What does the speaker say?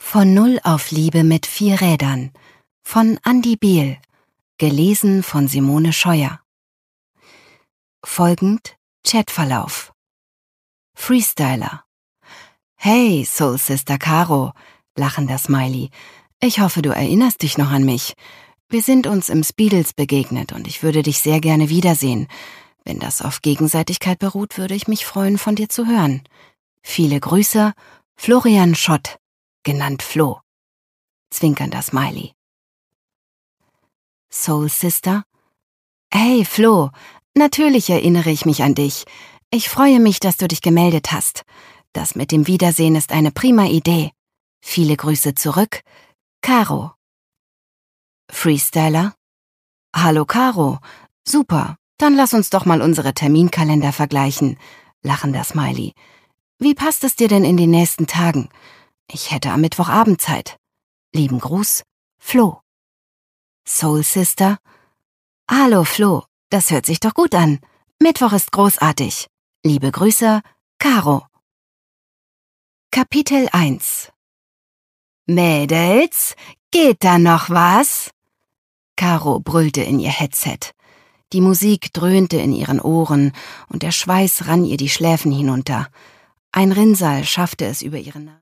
Von Null auf Liebe mit 4 Rädern von Andi Behl, gelesen von Simone Scheuer. Folgend Chatverlauf. Freestyler: Hey, Soul Sister Caro, lachender Smiley. Ich hoffe, du erinnerst dich noch an mich. Wir sind uns im Speedles begegnet und ich würde dich sehr gerne wiedersehen. Wenn das auf Gegenseitigkeit beruht, würde ich mich freuen, von dir zu hören. Viele Grüße, Florian Schott, genannt Flo. Zwinkernder Smiley. Soul Sister: Hey Flo, natürlich erinnere ich mich an dich. Ich freue mich, dass du dich gemeldet hast. Das mit dem Wiedersehen ist eine prima Idee. Viele Grüße zurück, Caro. Freestyler: Hallo Caro, super, dann lass uns doch mal unsere Terminkalender vergleichen. Lachender Smiley. Wie passt es dir denn in den nächsten Tagen? Ich hätte am Mittwochabend Zeit. Lieben Gruß, Flo. Soul Sister: Hallo Flo, das hört sich doch gut an. Mittwoch ist großartig. Liebe Grüße, Caro. Kapitel 1. Mädels, geht da noch was? Caro brüllte in ihr Headset. Die Musik dröhnte in ihren Ohren und der Schweiß rann ihr die Schläfen hinunter. Ein Rinnsal schaffte es über ihre Nase.